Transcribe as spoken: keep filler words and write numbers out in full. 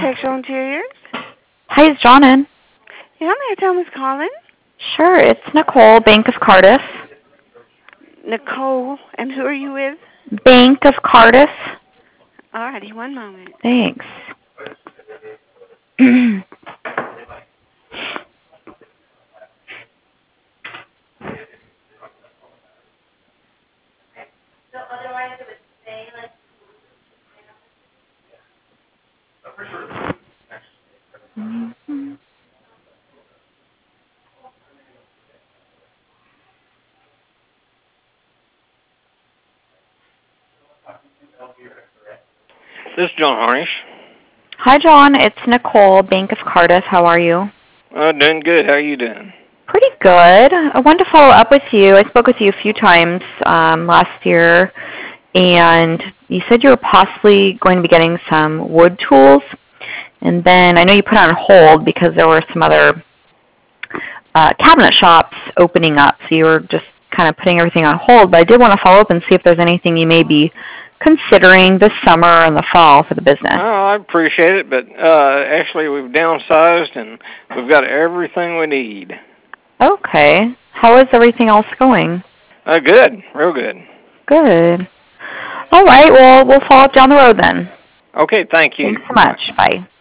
Architectural Interiors. Hi, is John in? Yeah, may I tell who's calling? Sure, it's Nicole, Bank of Cardiff. Nicole, and who are you with? Bank of Cardiff. Alrighty, one moment. Thanks. This is John Harnish. Hi, John. It's Nicole, Bank of Cardiff. How are you? Uh, doing good. How are you doing? Pretty good. I wanted to follow up with you. I spoke with you a few times um, last year, and you said you were possibly going to be getting some wood tools. And then I know you put on hold because there were some other uh, cabinet shops opening up, so you were just kind of putting everything on hold. But I did want to follow up and see if there's anything you may be considering this summer and the fall for the business. Oh, I appreciate it, but uh, actually we've downsized and we've got everything we need. Okay. How is everything else going? Uh, good. Real good. Good. All right. Well, we'll follow up down the road then. Okay, thank you. Thanks so much. Bye.